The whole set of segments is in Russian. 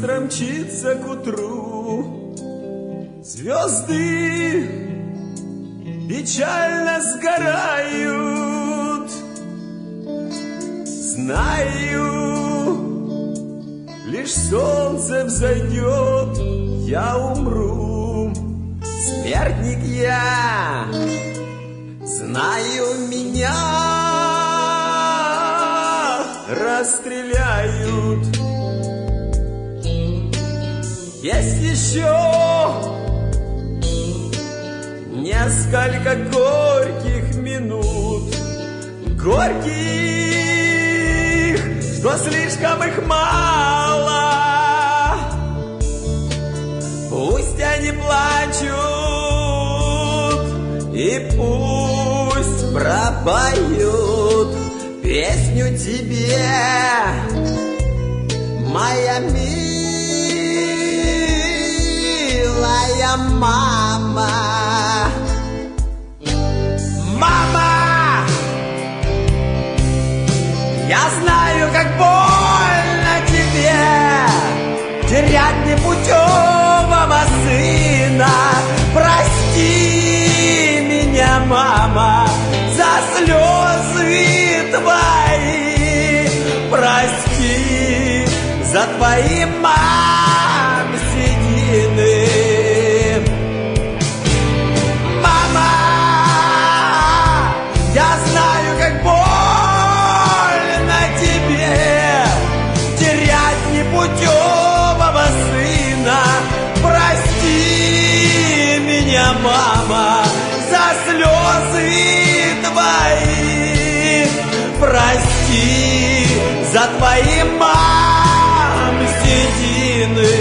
быстро мчится к утру. Звезды печально сгорают. Знаю, лишь солнце взойдет, я умру. Смертник я, знаю, меня расстреляют. Есть еще несколько горьких минут, горьких, что слишком их мало. Пусть они плачут и пусть пропоют песню тебе, моя милая мама. Мама, я знаю, как больно тебе терять непутевого сына. Прости меня, мама, за слезы твои. Прости за твои седины. Мама, я знаю, как больно тебе терять непутевого сына. Прости меня, мама, за слезы твои. Прости за твои седины.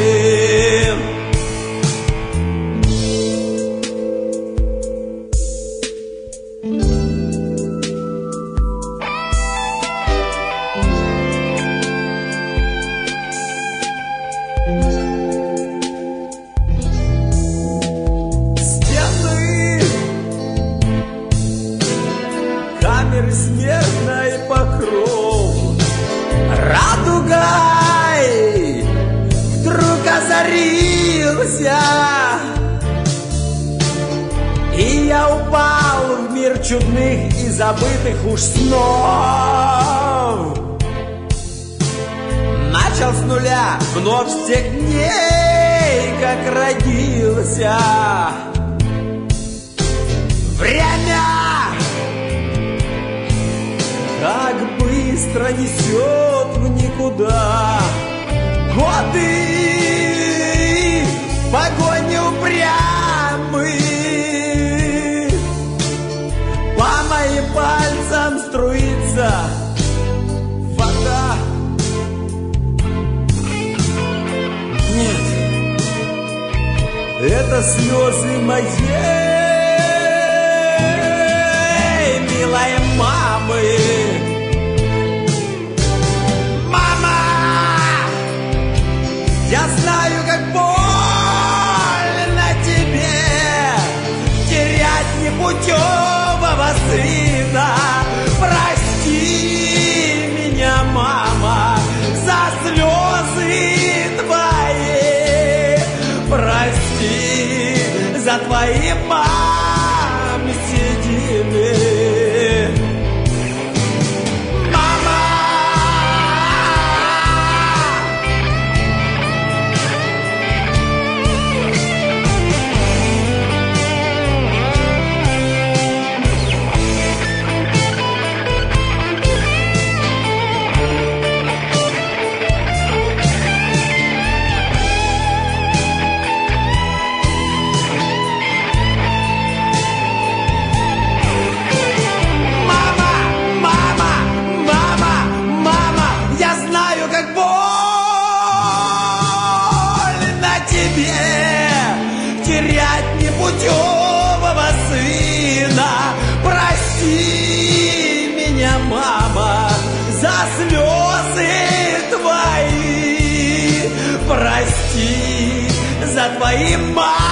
Смертный покров радугой вдруг озарился, и я упал в мир чудных и забытых уж снов. Начал с нуля вновь с тех дней, как родился. Время так быстро несет в никуда. Годы погони упрямы, по моим пальцам струится вода. Нет, это слезы моей милой мамы. Мама, я знаю, как больно тебе терять непутевого сына. Прости меня, мама, за слезы твои. Прости за твои седины. Терять непутевого сына. Прости меня, мама, за слезы твои. Прости за твои